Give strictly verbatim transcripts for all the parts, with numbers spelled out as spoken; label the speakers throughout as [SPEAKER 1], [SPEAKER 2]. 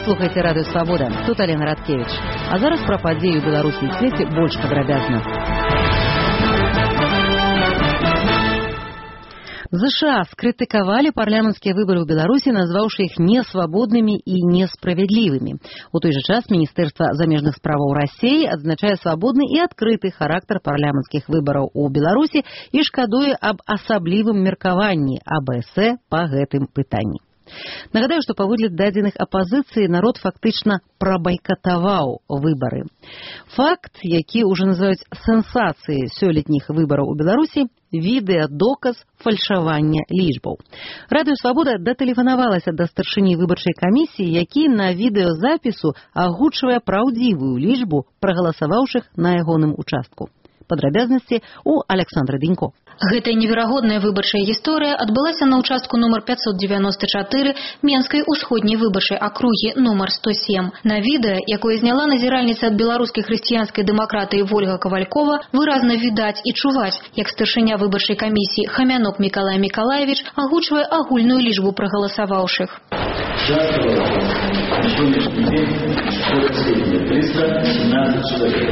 [SPEAKER 1] слухаеце радыё Свабода. Тут Алена Радкевич. А зараз пра падзеі ў Беларусі і свеце больш падрабязна. ЗША скрытыкавалі парламенцкія выбары ў Беларусі, назваўшы іх несвабоднымі і несправядлівымі. У той жа час Міністэрства замежных справаў Расіі адзначае свабодны і адкрыты характар парламенцкіх выбараў у Беларусі і шкадуе аб асаблівым меркаванні АБС па гэтым пытанні. Нагадаю, што паводле дадзеных апазіцыі народ фактычна прабайкатаваў выбары. Факт, які ўжо называюць сенсацыяй сёлетніх выбараў у Беларусі, відэадоказ фальшавання лічбаў. Радыё Свабода датэлефанавалася да старшыні выбарчай камісіі, які на відэазапісу агучвае праўдзівую лічбу прагаласаваўшых на ягоным участку. Падрабязнасці у Александры Денько.
[SPEAKER 2] Гэтая неверагодная выбарчая гісторыя адбылася на участку нумар пятьсот девяносто четыре Менскай усходняй выбарчай акругі нумар сто семь. На відэа, якое зняла назіральніца ад беларускай хрысціянскай дэмакратыі Вольга Кавалькова, выразна відаць і чуваць, як старшыня выбарчай камісіі Хамянок Мікалай Мікалаевич агучвае агульную лічбу прагаласаваўшых.
[SPEAKER 3] триста семнадцать человек.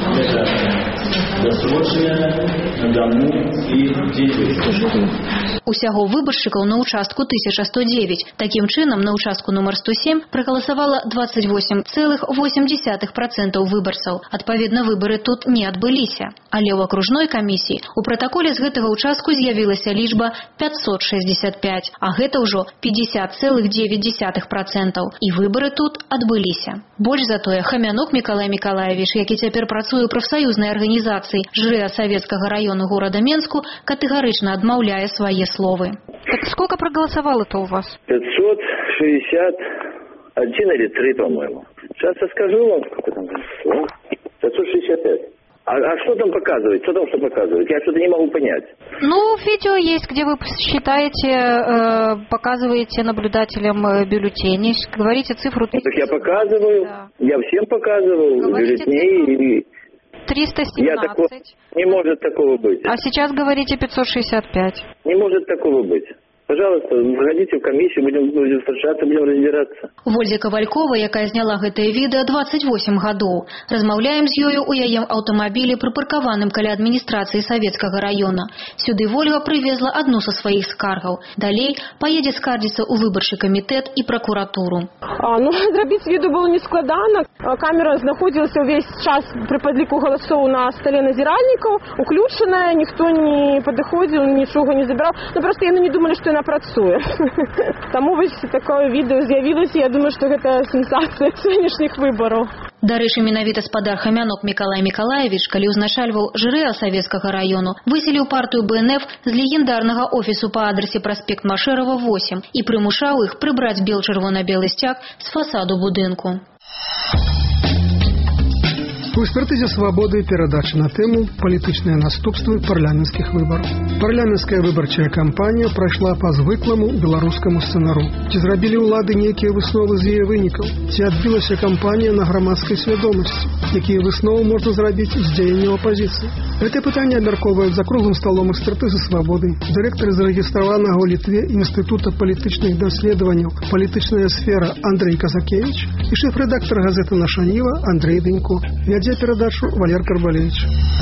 [SPEAKER 3] Это досрочно, на дому и дети.
[SPEAKER 2] Усяго выбаршчыкаў на участку тысяча сто девять. Таким чынам, на участку нумар сто семь прагаласавала двадцать восемь целых восемь десятых процента выбарцаў. Адпаведна, выбары тут не адбыліся. Але ў акружной камісіі у пратаколе з гэтага участку з'явілася лічба пятьсот шестьдесят пять, а гэта ўжо пятьдесят целых девять десятых процента. І выбары тут адбыліся. Больш за тое, Хамянок Мікалай Мікалаевич, які цяпер працуе ў прафсаюзнай арганізацыі ЖРЭА Савецкага району города Менску, катэгарычна адмаўляе свае словы.
[SPEAKER 4] Так сколько проголосовало-то у вас?
[SPEAKER 5] пятьсот шестьдесят один или три, по-моему. Сейчас я скажу вам, сколько там голосовало. пятьсот шестьдесят пять. А, а что там показывает? Что там что показывает? Я что-то не могу понять.
[SPEAKER 4] Ну, видео есть, где вы считаете, э, показываете наблюдателям бюллетени, говорите цифру.
[SPEAKER 5] Так я показываю, да. Я всем показывал бюллетени и...
[SPEAKER 4] триста семнадцать.
[SPEAKER 5] Я такого... Не может такого быть.
[SPEAKER 4] А сейчас говорите пятьсот шестьдесят пять.
[SPEAKER 5] Не может такого быть. Пожалуйста, заходите в комиссию, будем, будем встречаться, будем разбираться.
[SPEAKER 2] Вользе Кавалькова, якая зняла гэтае відэа, двадцать восемь гадоў. Размаўляем з ёю ў яе аўтамабілі, прыпаркаваным каля адміністрацыі Савецкага района. Сюды Вольга прывезла адну са сваіх скаргаў. Далей паедзе скардзіцца ў выбарчы камітэт і пракуратуру.
[SPEAKER 6] А, ну, зрабіць відэо было нескладана. Камера знаходзілася ўвесь час пры падліку галасоў на стале назіральнікаў, уключаная, ніхто не падыходзіў, нічога не забіраў. Ну, просто яны не думалі, што яна працуе. Таму вось такое відэо з'явілася, я думаю, што гэта сенсацыя сённяшніх выбараў.
[SPEAKER 2] Дарэчы, менавіта спадар Хамянок Мікалай Мікалаевич, калі ўзначальваў ЖРЭА Савецкага району, выселіў партыю БНФ з легендарнага офісу па адрасе праспект Машэрава восемь і прымушаў іх прыбраць бел-чырвона-белы сцяг з фасаду будынку.
[SPEAKER 7] У экспертызе «Свабоды» перадача на тэму «Палітычныя наступствы парламенцкіх выбараў». Парламенцкая выбарчая кампанія прайшла па звыкламу беларускаму сцэнару. Ці зрабілі ўлады нейкія высновы з яе вынікаў? Ці адбілася кампанія на грамадскай свядомасці? Якія высновы можна зрабіць з дзеянняў апазіцыі? Гэтае пытанне абмяркоўваюць за круглым сталом экспертызы «Свабоды» дырэктар зарэгістраванага ў Літве Інстытута палітычных даследаванняў «Палітычная сфера» Андрей Казакевич і шэф-рэдактар газеты «Наша Ніва» Андрей Денько. Вядзе перадачу Валер Карбалевич.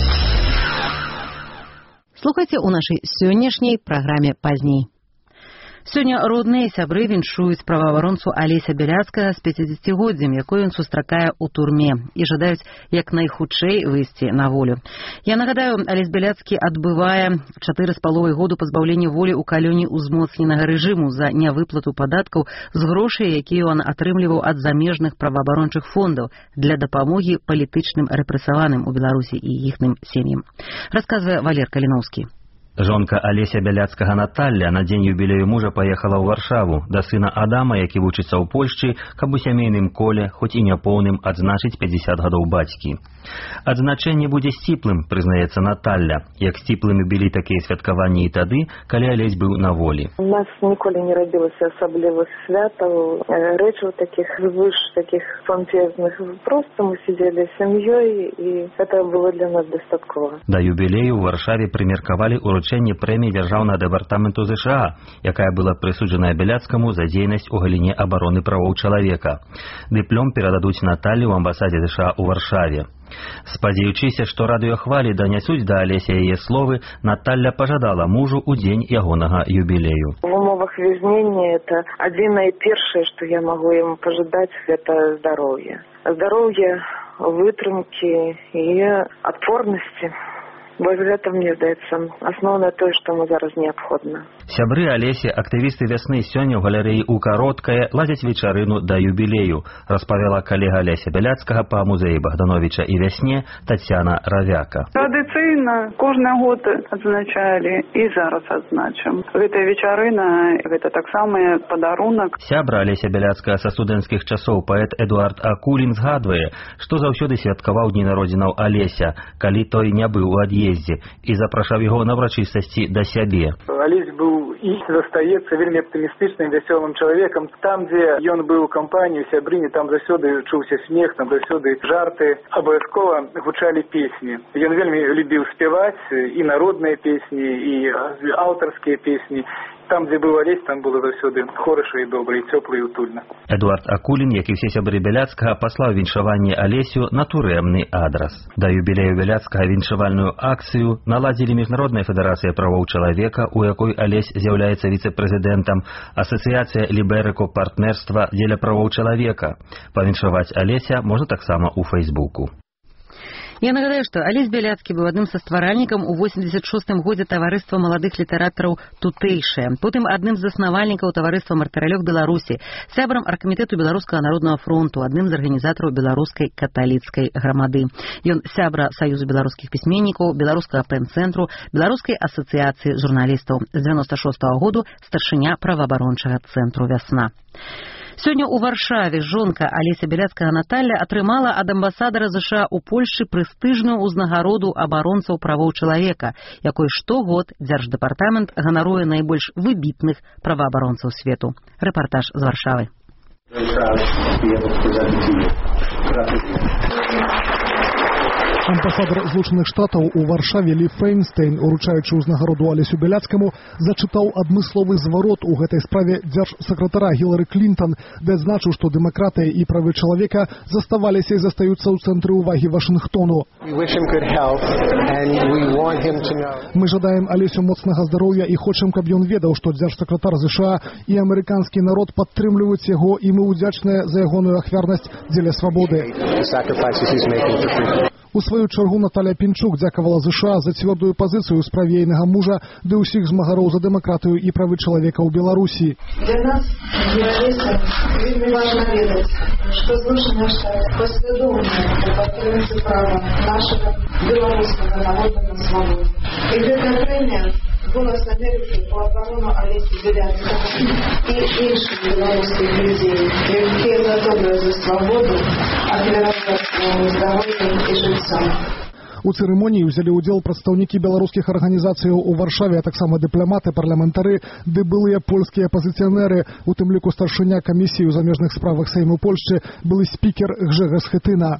[SPEAKER 1] Слухайце ў нашай сённяшняй праграме пазней. Сёння родныя сябры віншуюць праваабаронцу Алеся Бяляцкага з пяцідзесяцігоддзям, якое ён сустракае ў турме, і жадаюць як найхутчэй выйсці на волю. Я нагадаю, Алесь Бяляцкі адбывае чатыры з паловай году пазбаўлення волі ў калоніі ўзмоцненага рэжыму за нявыплату падаткаў з грошай, якія ён атрымліваў ад замежных праваабарончых фондаў для дапамогі палітычным рэпрэсаваным у Беларусі і іхным сем'ям. Расказвае Валер Каліноўскі.
[SPEAKER 8] Жонка Алеся Бяляцкага Наталля на дзень юбілею мужа паехала ў Варшаву да сына Адама, які вучыцца ў Польшчы, каб у сямейным коле, хоць і няпоўным, адзначыць пятьдесят гадоў бацькі. Адзначэнне будзе сціплым, прызнаецца Наталля, як сціплымі былі такія святкаванні і тады, калі Алесь быў на волі.
[SPEAKER 9] У нас ніколі не рабілася асаблівых святаў, рэчаў такіх звыш, такіх помпезных. Просто мы сидзелі сям'ёй, і гэта было для нас дастаткова.
[SPEAKER 8] Да юбілею ў Варшаве прымеркавалі ўроджаючы уручэнне прэміі дзяржаўнага дэпартаменту ЗША, якая была прысуджаная Бяляцкаму за дзейнасць у галіне абароны правоў чалавека. Дыплом перададуць Наталлі ў амбасадзе ЗША ў Варшаве. Спадзяючыся, што радыёхвалі данясуць да Алеся яе словы, Наталля пажадала мужу ў дзень ягонага юбілею.
[SPEAKER 9] В умовах вязнення это адзінае першае, што я магу яму пажадаць, гэта здароўе. Здароўе, вытрымкі і адпорнасці. Вось гэта, мне здаецца, асноўнае тое, што яму зараз неабходна.
[SPEAKER 8] Сябры Алесі, актывісты вясны сёння ў галерэі ў Кароткае ладзяць вечарыну да юбілею, распавяла калега Алеся Бяляцкага па музеі Богдановича і вясне Тацяна Равяка.
[SPEAKER 10] Традыцыйна кожны год адзначалі і зараз адзначым. Гэтая вечарына, гэта таксама падарунак.
[SPEAKER 8] Сябра Алеся Бяляцкага са студэнцкіх часоў паэт Эдуард Акулін згадвае, што заўсёды святкаваў дні народзінаў Алеся, калі той не быў у ад'ездзе, і запрашаў яго на ўрачыстасці да сябе.
[SPEAKER 11] Алесь быў і застаецца вельмі аптымістычным, вясёлым чалавекам. Там, дзе ён быў у кампаніі, сябрыні, там заўсёды чуўся смех, там заўсёды жарты, абавязкова гучалі песні. Ён вельмі любіў спяваць і народныя песні, і аўтарскія песні. Там, дзе быў Алесь, там было заўсёды хораша і добра, і цёпла, і утульна.
[SPEAKER 8] Эдуард Акулін, як і ўсе сябры Бяляцкага, паслаў віншаванне Алесю на турэмны адрас. Да юбілею Бяляцкага віншавальную акцыю наладзілі Міжнародная федэрацыя правоў чалавека, у якой Алесь з'яўляецца віцэ-прэзідэнтам, асацыяцыя Ліберыко партнерства дзеля правоў чалавека. Павіншаваць Алеся можна таксама ў Фейсбуку.
[SPEAKER 1] Я нагадаю, што Алесь Бяляцкі быў адным са стваральнікам у восемьдесят шостым годзе таварыства маладых літаратараў «Тутэйшае», потым адным з заснавальнікаў таварыства «Мартыралёк Беларусі», сябрам аргкамітэту Беларускага народнага фронту, адным з арганізатараў беларускай каталіцкай грамады. Ён сябра Саюзу беларускіх пісьменнікаў, беларускага пэн-цэнтру, беларускай асацыяцыі журналістаў. З дзевяноста шостага году старшыня праваабарончага цэнтру «Вясна». Сёння ў Варшаве жонка Алеся Бяляцкага Наталля атрымала ад амбасадара ЗША ў Польшчы прэстыжную ўзнагароду абаронцаў правоў чалавека, якой штогод Дзярждэпартамент ганаруе найбольш выбітных праваабаронцаў свету. Рэпартаж з Варшавы.
[SPEAKER 12] Амбасадар Злучаных Штатаў у Варшаве Лі Фейнстейн, уручаючы ўзнагароду Алесю Бяляцкаму, зачытаў адмысловы зварот у гэтай справе дзяржсакратара Гілары Клінтон, де адзначыў, што дэмакратыя і правы чалавека заставаліся і застаюцца ў цэнтры ўвагі Вашынгтону. Мы жадаем Алесю моцнага здароўя і хочам, каб ён ведаў, што дзяржсакратар ЗША і амерыканскі народ падтрымліваюць яго, і мы ўдзячныя за ягоную ахвярнасць дзеля свабоды. У сваю чаргу Наталля Пінчук дзякавала ЗША за цвёрдую пазіцыю ў справе ейнага мужа ды ўсіх змагароў за дэмакратыю і правы чалавека ў Беларусі.
[SPEAKER 13] Для нас, для Алеся, вельмі важна ведаць, што Злучаны Штат паслядоўна падтрымлівае права нашага беларускага народа на свабоду. І гэтая прэмія голас Амерыкі по абарону Алесі Бяляцкага і іншых беларускіх людзей, якія гатовыя за свабоду, ахвяраваць сваім здароўем і жыццём.
[SPEAKER 12] У цырымоніі ўзялі ўдзел прадстаўнікі беларускіх арганізацыяў у Варшаве, а таксама дыпламаты, парламентары ды былыя польскія апазіцыянеры, у тым ліку старшыня камісіі ў замежных справах Сейму Польшчы, былы спікер Гжэгас Хэтына.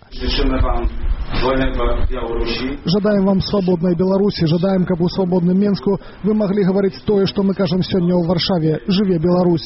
[SPEAKER 12] Жадаем вам свабоднай Беларусі, жадаем, каб у свабодным Менску вы маглі гаварыць тое, што мы кажам сёння ў Варшаве. Жыве Беларусь!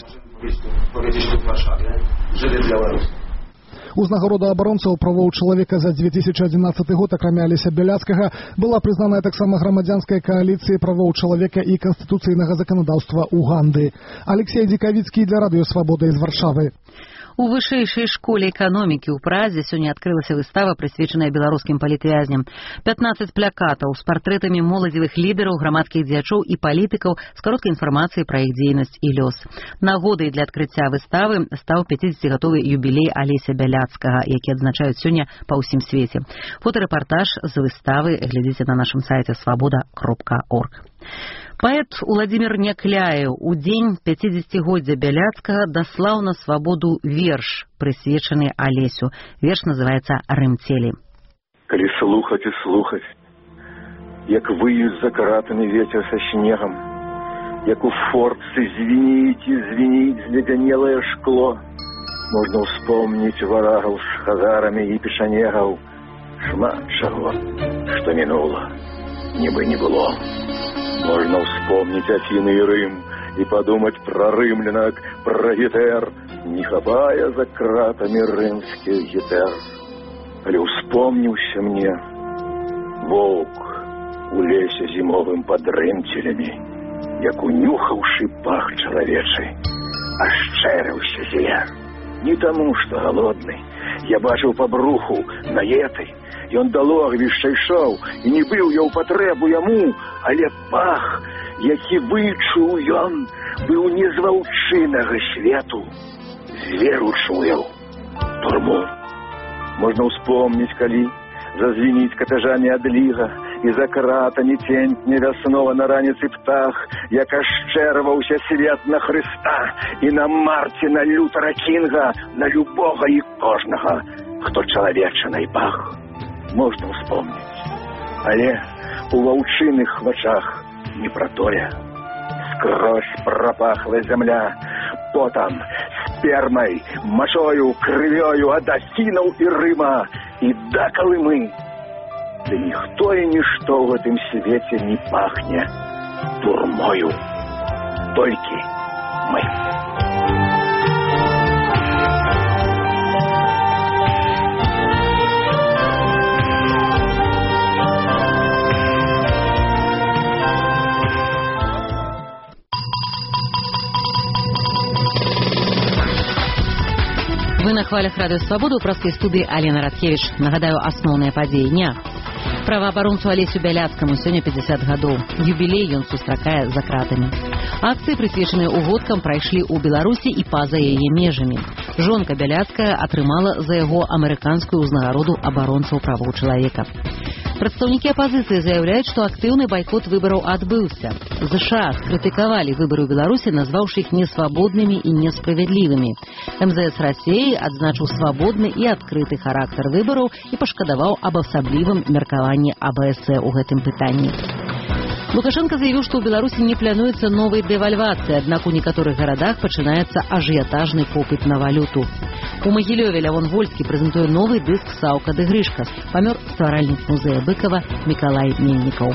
[SPEAKER 3] Жыве Беларусь!
[SPEAKER 12] Узнагарода абаронцаў правоў чалавека за две тысячи одиннадцатый год, акрамя Алеся Бяляцкага, была прызнаная таксама грамадзянскай кааліцыяй правоў чалавека і канстытуцыйнага заканадаўства Уганды. Алексей Дзікавіцкі для радыё Свабода з Варшавы.
[SPEAKER 1] У вышэйшай школе эканомікі ў Празе сёння адкрылася выстава, прысвечаная беларускім палітвязням. пятнадцать плакатаў з партрэтамі моладзевых лідараў, грамадскіх дзеячоў і палітыкаў з кароткай інфармацыяй пра іх дзейнасць і лёс. Нагодай для адкрыцця выставы стаў пяцідзесяцігадовы юбілей Алеся Бяляцкага, які адзначаюць сёння па ўсім свеце. Фотарэпартаж з выставы глядзіце на нашым сайце свабода кропка орг. Паэт Уладзімір Някляеў у дзень пяцідзесяцігоддзя Бяляцкага даслаў на свабоду верш, прысвечаны Алесю. Верш называецца «Рымцелі».
[SPEAKER 14] Калі слухаць і слухаць, як выюць за каратамі вецер са снегам, як у фортцы звініць і звініць зледянелае шкло, можна ўспомніць варагаў з хазарамі і пешанегаў, шмат чаго, што мінула, нібы не было. Можно вспомнить Афины и Рим и подумать про римлянок, про гетер, не хапая за кратами рымских гетер. Але успомнился мне волк у лесе зимовым под рымцелями, як унюхавший пах человечий, ошчерился звер. Не тому, что голодный, я бачил по бруху наетый, и он до логвища йшов, и не был я у потребу яму, але пах, які вычуў ён, был не з ваўчынага свету, зверу чуяў турму. Можно успомнить, коли зазвенить катажами одлига, и за кратами тень невяснова на ранице птах, як ашчэрваўся свет на Христа и на Мартина Лютера Кинга, на любого и кожного, кто человечиной пах. Можно вспомнить, але у ваўчыных вачах не про тое. Скрозь пропахла земля потом, спермой, мочою, кровью от Афинов и Рыма и до Колымы. Да никто и ничто в этом свете не пахнет турмою, только мы.
[SPEAKER 1] Вы на хвалях Радио Свобода, у простой студии Алена Радкевич. Нагадаю, основные падзеі дня. Праваабаронцу Алесю Бяляцкаму сёння пятьдесят гадоў. Юбілей ён сустракае за кратамі. Акцыі, прысвечаныя угодкам, прайшлі ў Беларусі і па-за яе межамі. Жонка Бяляцкая атрымала за яго амерыканскую ўзнагароду абаронцаў правоў чалавека. Прадстаўнікі апазіцыі заяўляюць, што актыўны байкот выбараў адбыўся. ЗША скрытыкавалі выбары ў Беларусі, назваўшы іх несвабоднымі і несправядлівымі. МЗС Расіі адзначыў свабодны і адкрыты характар выбараў і пашкадаваў аб асаблівым меркаванні АБСЦ ў гэтым пытанні. Лукашенко заявіў, што ў Беларусі не плануецца новай дэвальвацыі, аднак у некаторых гарадах пачынаецца ажыятажны попыт на валюту. У Магілёве Лявон Вольскі прэзентуе новы дыск «Саўка ды Грышка». Памёр стваральнік музея Быкова Мікалай Мельнікаў.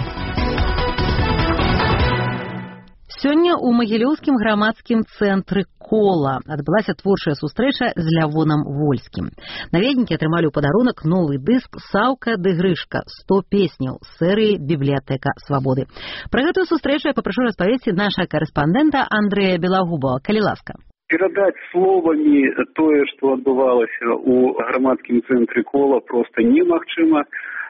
[SPEAKER 1] Сёння ў Магілёўскім грамадскім цэнтры «Кола» адбылася творчая сустрэча з Лявонам Вольскім. Наведнікі атрымалі ў падарунак новы дыск «Саўка ды Грышка. сто песняў» з серыі «Бібліятэка свабоды». Пра гэтую сустрэчу я папрашу распавесці наша корэспандэнта Андрэя Белагубова. Калі ласка.
[SPEAKER 15] Перадаць словамі тое, што адбывалася ў грамадскім цэнтры «Кола», проста немагчыма.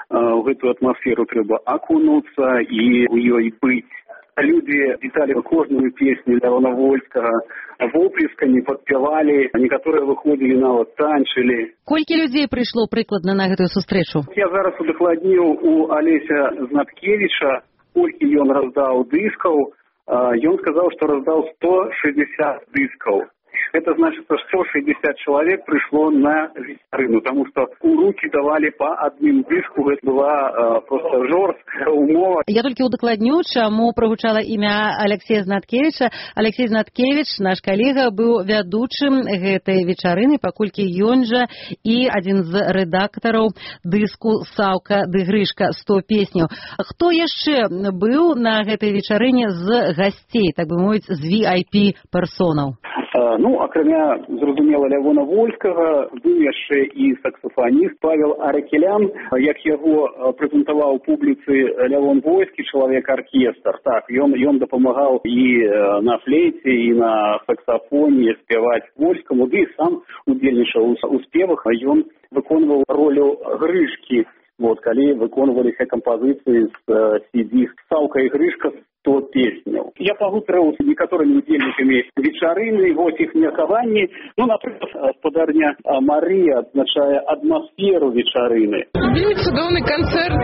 [SPEAKER 15] У гэтую атмасферу трэба акунуцца і ў ёй быць. Люди детали кожную песню Лявона Вольскага воплескамі падпявалі, некаторыя выходзілі нават танчылі.
[SPEAKER 1] Колькі людзей прыйшло прыкладна на гэтую сустрэчу?
[SPEAKER 15] Я зараз удакладніў у Алеся Знаткевіча, колькі ён раздаў дыскаў. Ён сказаў, што раздаў сто шестьдесят дыскаў. Это значит, что сто шестьдесят человек пришло на вечерину, потому что у руки давали по одним диску. Это была э, просто жорсткая умова.
[SPEAKER 1] Я только удакладню, чаму прагучала імя Алексея Знаткевича. Алексей Знаткевич, наш калега, быў вядучым гэтай вечарыны, паколькі ён жа і адзін з рэдактараў дыску «Саўка ды Грышка. сто песняў». Хто яшчэ быў на гэтай вечарыне з гасцей, так бы мовіць, з ви ай пі-персонаў?
[SPEAKER 15] Ну, акрамя, зразумела, Лявона Вольскага, быў яшчэ і саксафаніст Павел Аракелян, як яго прэзентаваў публіцы Лявон Вольскі, чалавек-аркестр. Так, ён, ён дапамагаў і на флейце, і на саксафоне спяваць Вольскаму, ды і сам удзельнічаў у спевах, а ён выконваў ролю Грышкі, вот, калі выконваліся кампазіцыі з си ди «Саўка і Грышка. сто песняў». Я пагутарыў з некаторымі удзельнікамі вечарыны, вось іх меркаванні. Ну, напрыклад, гаспадарня Марыя адзначае атмасферу вечарыны.
[SPEAKER 16] Вельмі цудоўны канцэрт.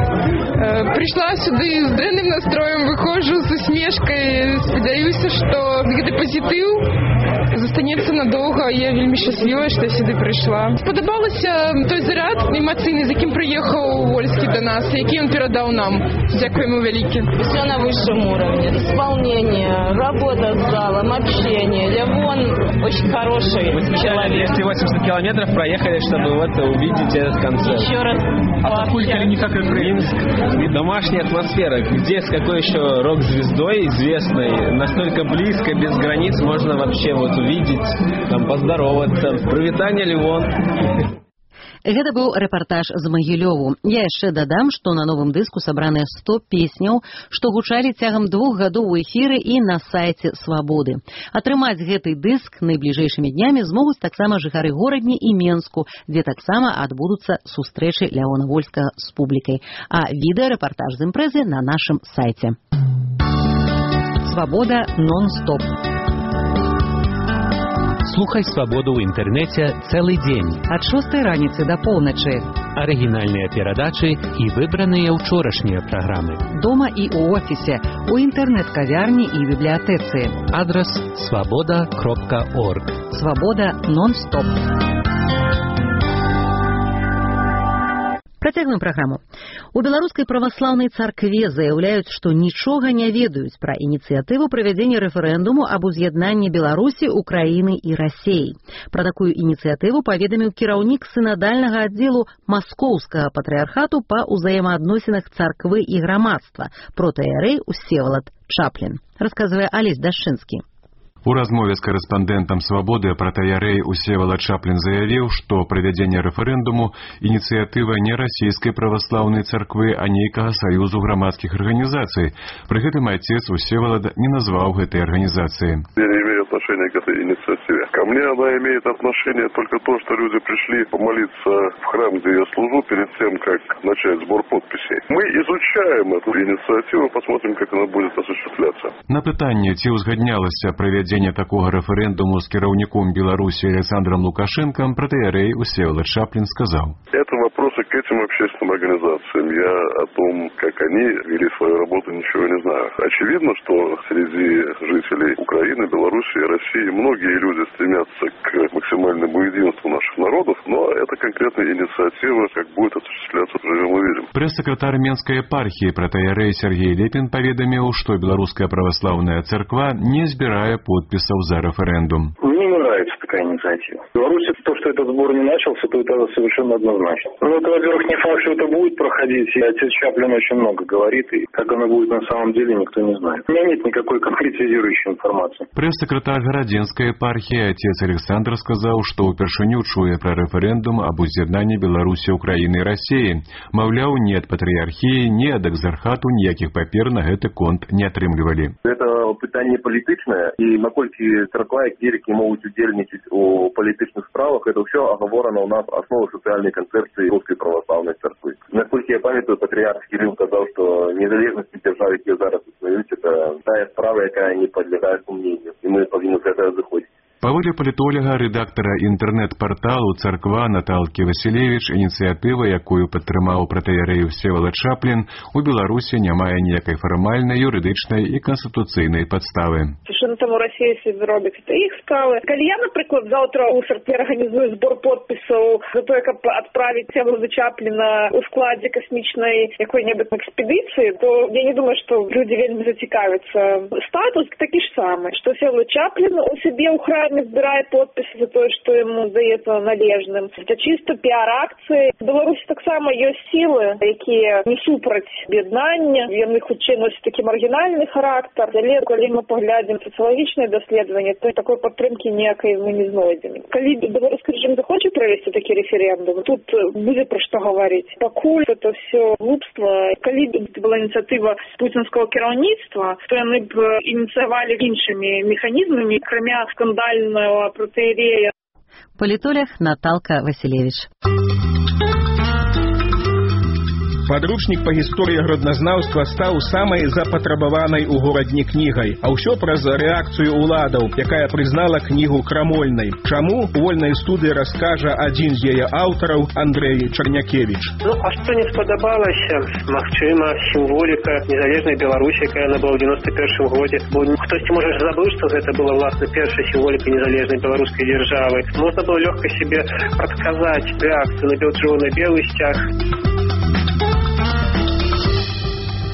[SPEAKER 16] Прыйшла сюды з дрэнным настроем, выходжу з усмешкай. Спадзяюся, што гэты пазітыў застанецца надоўга. Я вельмі шчаслівая, што я сюды прыйшла. Спадабалася той заряд эмацыйны, з якім прыехаў Вольскі да нас, які ён перадаў нам. Дзякуем вялікі.
[SPEAKER 17] Все на высшым уровне. Исполнение
[SPEAKER 6] исполнение, работа с залом, общение. Левон очень хороший человек.
[SPEAKER 17] двести восемьдесят километров проехали, чтобы вот увидеть этот концерт.
[SPEAKER 6] Еще раз.
[SPEAKER 17] А популькали не как Минск. И домашняя атмосфера. Где, с какой еще рок-звездой известной, настолько близко, без границ, можно вообще вот увидеть, там, поздороваться. Привитание, Левон.
[SPEAKER 1] Гэта быў рэпартаж з Магілёву. Я яшчэ дадам, што на новым дыску сабраныя сто песняў, што гучалі цягам двух гадоў у эфіры і на сайце Свабоды. Атрымаць гэты дыск найбліжэйшымі днямі змогуць таксама жыхары горадні і Менску, дзе таксама адбудуцца сустрэчы Лявона Вольскага з публікай. А відэарэпартаж з імпрэзы на нашым сайце. Свабода нон-стоп.
[SPEAKER 18] Слухай «Свабоду» ў інтэрнэце цэлы дзень.
[SPEAKER 1] Ад шостай раніцы да поўначы.
[SPEAKER 18] Арыгінальныя перадачы і выбраныя ўчорашнія праграмы.
[SPEAKER 1] Дома і ў офісе, у інтэрнэт-кавярні і бібліятэцы.
[SPEAKER 18] Адрас свабода кропка орг.
[SPEAKER 1] Свабода нон-стоп. Працягваем праграму. У беларускай праваслаўнай царкве заяўляюць, што нічога не ведаюць пра ініцыятыву правядзення рэферэндуму аб уз'яднанні Беларусі, Украіны і Расіі. Пра такую ініцыятыву паведаміў кіраўнік сінадальнага аддзелу Маскоўскага патрыархату па ўзаемаадносінах царквы і грамадства, протаіярэй Усевалад Чаплін. Расказвае Алесь Дашчынскі.
[SPEAKER 19] У размове з корэспандэнтам «Свабоды» протаіярэй Усевалад Чаплін заявіў, што правядзенне рэферэндуму ініцыятыва не расійскай праваслаўнай царквы, а нейкага саюзу грамадскіх арганізацый. Пры гэтым отец Усевалад не назваў гэтай арганізацыі.
[SPEAKER 20] Я не имею отношения к этой инициативе. Ко мне она имеет отношение только то, что люди пришли помолиться в храм, где я служу, перед тем, как начать сбор подписей. Мы изучаем эту инициативу, посмотрим, как она будет осуществляться.
[SPEAKER 19] На пытанне, ці ўзгаднялася правядзенне такога рэферэндуму з кіраўніком Беларусі Александром Лукашенком, протаиерей Усевалад Чаплін сказал.
[SPEAKER 20] Это вопросы к этим общественным организациям. Я о том, как они вели свою работу, ничего не знаю. Очевидно, что среди жителей Украины, Беларуси и России многие люди стремятся к максимальному единству наших народов, но это конкретная инициатива, как будет осуществляться, живем увидим.
[SPEAKER 19] Пресс-секретарь Менской епархии протаиерей Сергей Лепин поведомил, что Белорусская православная церква не избирая подписов за референдум.
[SPEAKER 21] Мне не нравится такая инициатива. В Беларуси то, что этот сбор не начался, то это совершенно однозначно. Ну, это, во-первых, не факт, что это будет проходить, и отец Чаплин очень много говорит, и как оно будет на самом деле, никто не знает. У меня нет никакой конкретизирующей информации.
[SPEAKER 19] Пресс-секретарь Городенской епархии отец Александр сказал, что упершыню чуе про референдум об уз'яднанні Беларуси, Украины и России. Маўляў, ни от патриархии, ни от экзархату никаких папер на гэты конт не атрымлівалі.
[SPEAKER 22] Это пытанне палітычнае, і наколькі царква і клірыкі могуць удзельнічаць у палітычных справах, это ўсё агаворана ў нас асновы сацыяльнай канцэпцыі рускай праваслаўнай царквы. Наколькі я памятаю, патрыарх Кірыл казаў, што незалежнасць дзяржавы, якія зараз існуюць, это тая справа, якая не падлягае сумненню, і мы павінны з гэтага зыходзіць.
[SPEAKER 19] Па волі палітолага, рэдактара інтэрнэт-парталу «Царква» Наталкі Васілевіч, ініцыятыва, якую падтрымаў протаіерэй Усевалад Чаплін, у Беларусі не мае ніякай фармальнай, юрыдычнай і канстытуцыйнай падставы.
[SPEAKER 23] Совершенно тому Россия себе робіць, это іх справы. Калі я, напрыклад, заўтра ў Сарпе арганізую збор подпісаў за тое, каб адправіць Усевалада Чапліна ў складзе касмічнай якой-небудзь экспедыцыі, то я не думаю, што людзі вельмі зацікавяцца. Статус такі ж самы, што Усевалад Чаплін у сябе ў храме збирае подписи за то, что ему здаецца належным. Это чисто пиар-акции. В Беларуси так само есть силы, якія не супраць об'яднання. Яны хутчэй носяць такі маргінальны характар. Але калі мы поглядзім сацыялагічнае даследаванне, то такой падтрымкі ніякай мы не знойдзем. Калі беларускі рэжым захоча правесці такі рэферэндум, тут будзе пра што гаварыць. Пакуль это все глупства. Калі б это была ініцыятыва пуцінскага кіраўніцтва, то яны б ініцыявалі іншымі механізмамі, акрамя скандальных протеерея.
[SPEAKER 1] Политолог Наталка Василевич.
[SPEAKER 24] Падручнік па гісторыі градназнаўства стаў самай запатрабаванай у горадні кнігай, а ўсё праз рэакцыю ўладаў, якая прызнала кнігу крамольнай. Чаму? У вольнай студыі раскажа адзін з яе аўтараў Андрэй Чарнякевіч.
[SPEAKER 25] Ну, а што не спадабалася? Магчыма, сімволіка незалежнай Беларусі, якая яна была ў девяносто первом годзе. Бо хтосьці, можа, забыў, што гэта была, власна, першая сімволіка незалежнай беларускай дзяржавы. Можна было лёгка себе прадказаць рэакцыю на чырвона-белы сцяг.
[SPEAKER 1] У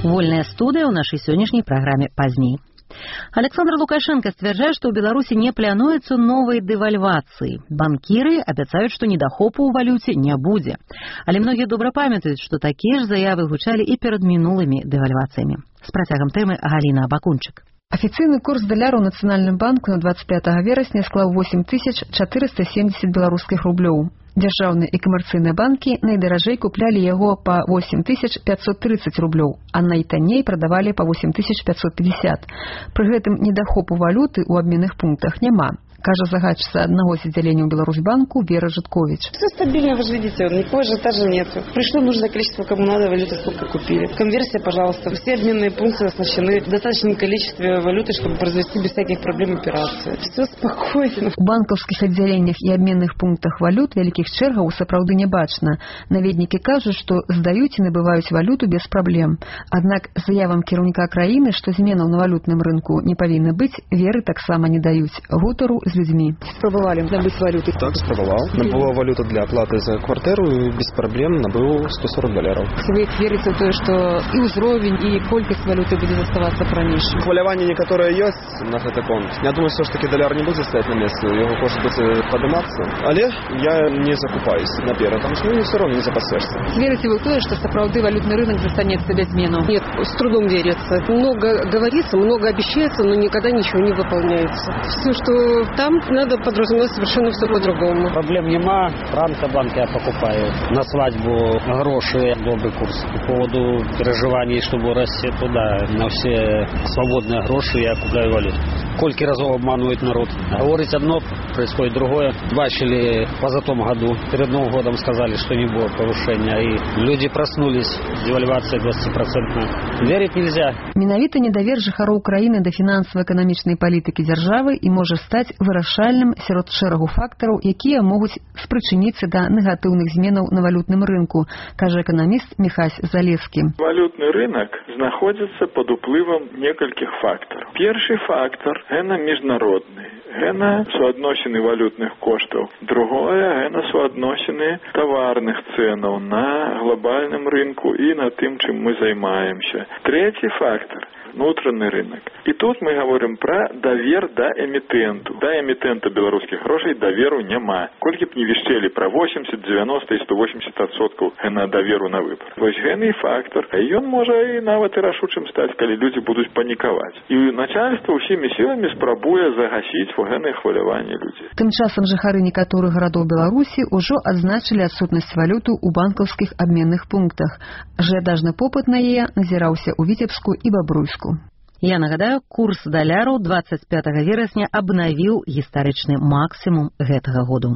[SPEAKER 1] Вольная студыя ў нашай сённяшняй праграме пазней. Александр Лукашенко сцвярджае, што ў Беларусі не плануецца новай дэвальвацыі. Банкіры абяцаюць, што недахопу ў валюце не будзе. Але многія добра памятаюць, што такія ж заявы гучалі і перад минулымі дэвальвацыямі. З працягам тэмы Галіна Абакунчык.
[SPEAKER 2] Афіцыйны курс даляра ў Нацыянальным банку на двадцать пятого верасня склаў восемь тысяч четыреста семьдесят беларускіх рублёў. Дзяржаўныя і камерцыйныя банкі найдаражэй куплялі яго па восемь тысяч пятьсот тридцать рублёў, а найтанней прадавалі па восемь тысяч пятьсот пятьдесят. Пры гэтым недахопу валюты ў абменных пунктах няма, кажа загадчыца аднаго з аддзяленняў Беларусьбанку Вера Житкович.
[SPEAKER 4] Все стабильно, вы же видите, никакого ажиотажа нет. Пришло нужное количество, кому надо, валюты сколько купили. Конверсия, пожалуйста. Все обменные пункты оснащены в достаточном количестве валюты, чтобы произвести без всяких проблем операции. Все спокойно.
[SPEAKER 2] У банкаўскіх аддзяленнях і абменных пунктах валют вялікіх чэргаў сапраўды не бачна. Наведнікі кажуць, што здаюць і набываюць валюту без праблем. Аднак заявам кіраўніка краіны, што зменаў на валютным рынку не павінна быць, веры таксама не даюць. Гутару з людзьмі.
[SPEAKER 4] Спробовали набыть валюту?
[SPEAKER 5] Так, спробовал. Набыла валюту для оплаты за квартиру и без проблем набыл сто сорок долларов.
[SPEAKER 4] Вы верите в то, что и узровень, и колькость валюты будет оставаться пранейшим?
[SPEAKER 5] Хваляванне некоторое есть на этот конт. Я думаю, все ж таки доллар не будет стоять на месте, его может быть подниматься. Але я не закупаюсь наперед, потому что ну, все равно не запасешься.
[SPEAKER 4] Верите вы в то, что сапраўды валютный рынок застанется без змену?
[SPEAKER 7] Нет, с трудом верится. Много говорится, много обещается, но никогда ничего не выполняется. Все, что там, надо подразумевать совершенно все по-другому.
[SPEAKER 9] Проблем нема. Франко-банк я покупаю. На свадьбу гроши, добрый курс. По поводу переживаний, чтобы расти туда, на все свободные гроши я купляю валюту. Кольки разов обманывает народ. Говорить одно, происходит другое. Бачили позатом году. Перед Новым годом сказали, что не было повышения. И люди проснулись. Девальвация двадцатипроцентная. Верить нельзя.
[SPEAKER 2] Менавіта недавер жыхароў краіны да фінансава-эканамічнай палітыкі дзяржавы і можа стаць вырашальным сярод шэрагу фактараў, якія могуць спрычыніцца да негатыўных зменаў на валютным рынку, кажа эканаміст Михась Залескі.
[SPEAKER 26] Валютны рынок знаходзіцца пад уплывам некалькіх фактараў. Першы фактар – гэта міжнародны. Гэта суадносіны валютных коштаў. Другое – гэта суадносіны таварных цэнаў на глобальным рынку і на тым, чым мы займаемся. Трэці фактар – внутренний рынок. И тут мы говорим про довер до эмитенту. До эмитента белорусских грошей доверу нема. Колькі б не вещели про восемьдесят, девяносто и сто восемьдесят адсоткаў на доверу на выбор. Вось гэны фактор, и он можа и нават и рашучым стаць, калі люди будут паниковать. И начальство усімі силами спрабуе загасіць гэны хваляванне людзей.
[SPEAKER 2] Тым часам жыхары некаторых гарадоў Беларусі ўжо адзначылі адсутнасць валюту ў банкаўскіх абменных пунктах. Ажыядажны попыт на яе назіраўся ў Віцебску і Бабруйску.
[SPEAKER 1] Я нагадаю, курс даляру двадцать пятого верасня абнавіў гістарычны максімум гэтага году.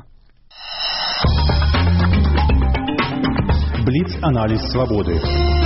[SPEAKER 27] Бліц-аналіз свабоды.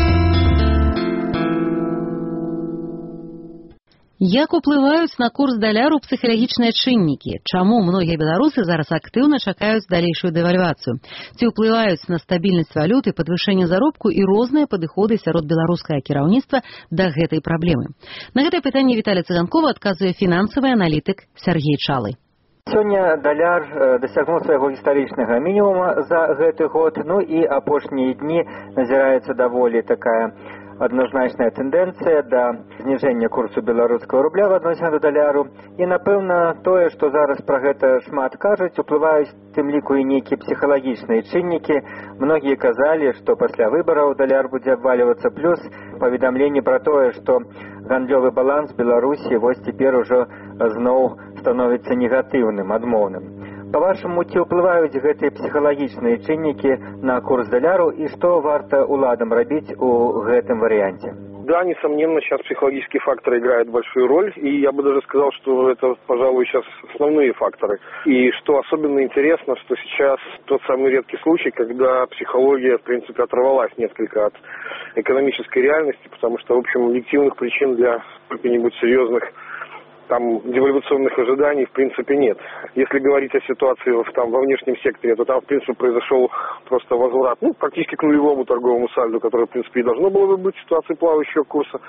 [SPEAKER 1] Як уплываюць на курс даляру псіхалагічныя чыннікі? Чаму многія беларусы зараз актыўна чакаюць далейшую дэвальвацыю? Ці ўплываюць на стабільнасць валюты, падвышэнне заробку і розныя падыходы сярод беларускага кіраўніцтва да гэтай праблемы? На гэтае пытанне Віталій Цыганкова адказвае фінансавы аналітык Сергей Чалы.
[SPEAKER 28] Сёння даляр дасягнуў свайго гістарычнага мінімума за гэты год, ну і апошнія дні назіраецца даволі такая адназначная тэндэнцыя да зніжэння курсу беларускага рубля в адносінах да даляру. І, напэўна, тое, што зараз пра гэта шмат кажуць, уплываюць тым ліку і нейкія псіхалагічныя чыннікі. Многія казалі, што пасля выбараў даляр будзе абвалівацца, плюс паведамленне пра тое, што гандлёвы баланс Беларусі вось цяпер ужо зноў становіцца негатыўным, адмоўным. По-вашаму, ці ўплываюць гэтыя псіхалагічныя чыннікі на курс даляру і што варта уладам рабіць у гэтым варианте?
[SPEAKER 21] Да, несомненно, сейчас психологические факторы играют большую роль, и я бы даже сказал, что это, пожалуй, сейчас основные факторы. И что особенно интересно, что сейчас тот самый редкий случай, когда психология, в принципе, оторвалась несколько от экономической реальности, потому что, в общем, объективных причин для сколько-нибудь серьезных там девальвационных ожиданий в принципе нет. Если говорить о ситуации там, во внешнем секторе, то там в принципе произошел просто возврат, ну, практически к нулевому торговому сальду, которое в принципе и должно было бы быть в ситуации плавающего курса.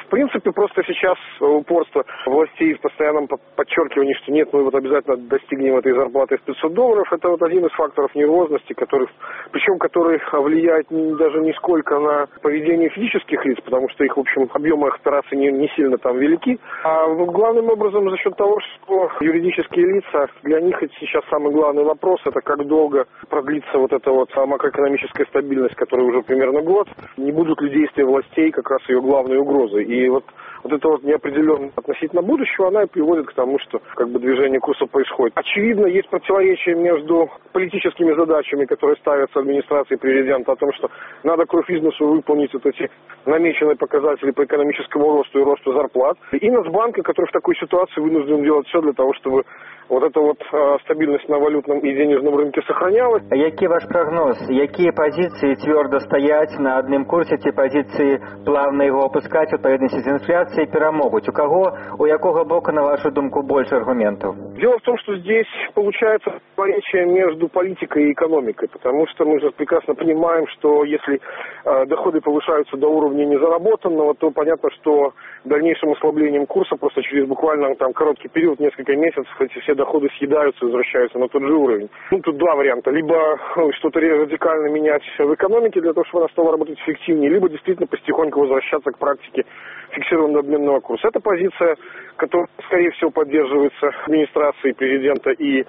[SPEAKER 3] В принципе, просто сейчас упорство властей в постоянном подчеркивании, что нет, мы вот обязательно достигнем этой зарплаты в пятьсот долларов, это вот один из факторов нервозности, который, причем который влияет не, даже не сколько на поведение физических лиц, потому что их, в общем, объемы операций не, не сильно там велики, а главным образом за счет того, что юридические лица, для них это сейчас самый главный вопрос, это как долго продлится вот эта вот макроэкономическая стабильность, которая уже примерно год, не будут ли действия властей как раз ее главной угрозой. И вот, вот эта вот неопределенность относительно будущего, она и приводит к тому, что как бы движение курса происходит. Очевидно, есть противоречие между политическими задачами, которые ставятся администрацией президента, о том, что надо кровь из носу выполнить вот эти намеченные показатели по экономическому росту и росту зарплат, и Нацбанка, который в такой ситуации вынужден делать все для того, чтобы вот эта вот э, стабильность на валютном и денежном рынке сохранялась.
[SPEAKER 28] Які ваш прогноз? Якія пазіцыі цвёрда стаяць на адным курсе, ці пазіцыі плавна яго опускаць у адпаведнасці з інфляцыяй перамогуць? У каго, у якога бока, на вашу думку, больше аргументов?
[SPEAKER 3] Дело в том, что здесь получается противоречие между политикой и экономикой, потому что мы же прекрасно понимаем, что если э, доходы повышаются до уровня незаработанного, то понятно, что дальнейшим ослаблением курса просто через буквально там короткий период, несколько месяцев, эти все доходы съедаются и возвращаются на тот же уровень. Ну, тут два варианта. Либо что-то радикально менять в экономике для того, чтобы она стала работать эффективнее, либо действительно потихоньку возвращаться к практике фиксированного обменного курса. Это позиция, которая, скорее всего, поддерживается администрацией президента. И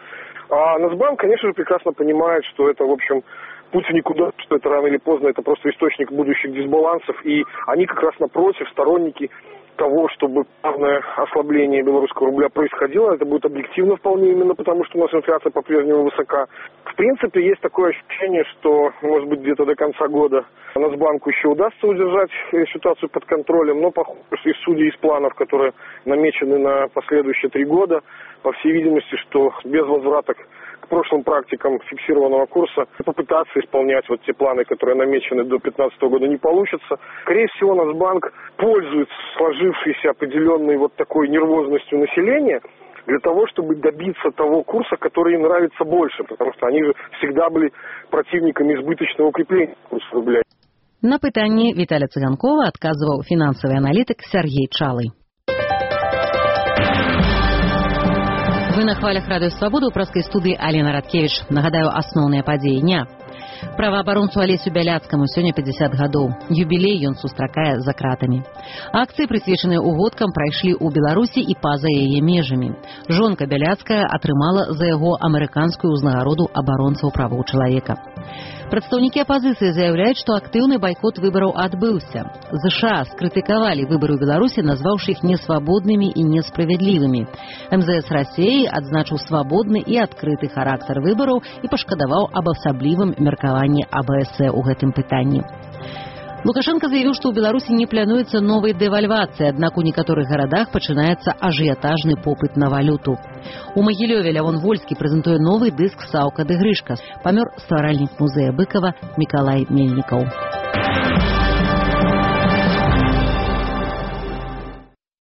[SPEAKER 3] а Нацбанк, конечно же, прекрасно понимает, что это, в общем, путь в никуда, что это рано или поздно, это просто источник будущих дисбалансов. И они как раз напротив, сторонники того, чтобы плавное ослабление белорусского рубля происходило. Это будет объективно вполне, именно потому, что у нас инфляция по-прежнему высока. В принципе, есть такое ощущение, что, может быть, где-то до конца года Нацбанку еще удастся удержать ситуацию под контролем, но, похоже, и судя из планов, которые намечены на последующие три года, по всей видимости, что без возврата к прошлым практикам фиксированного курса попытаться исполнять вот те планы, которые намечены до две тысячи пятнадцатого года, не получится. Скорее всего, Нацбанк пользуется сложившейся определенной вот такой нервозностью населения для того, чтобы добиться того курса, который им нравится больше, потому что они же всегда были противниками избыточного укрепления курса рубля.
[SPEAKER 1] На пытанні Віталя Циганкова адказваў фінансавы аналітык Сергей Чалый. Вы на хвалях радыё Свабода ў праскай студыі Алена Радкевіч. Нагадаю, асноўныя падзеі дня. Праваабаронцу Алесю Бяляцкаму сёння пятьдесят гадоў. Юбілей ён сустракае за кратамі. Акцыі, прысвечаныя угодкам, прайшлі ў Беларусі і па-за яе межамі. Жонка Бяляцкая атрымала за яго амерыканскую ўзнагароду абаронцаў правоў чалавека. Прадстаўнікі апазіцыі заяўляюць, што актыўны байкот выбараў адбыўся. ЗША скрытыкавалі выбары ў Беларусі, назваўшы іх несвабоднымі і несправядлівымі. МЗС Расіі адзначыў свабодны і адкрыты характар выбараў і пашкадаваў аб асаблівым меркаванні АБС у гэтым пытанні. Лукашенко заявіў, што ў Беларусі не плануецца новай дэвальвацыі, аднак у некаторых гарадах пачынаецца ажыятажны попыт на валюту. У Магілёве Лявон Вольскі прэзентуе новы дыск «Саўка ды Грышка». Памёр стваральнік музея Быкова Мікалай Мельнікаў.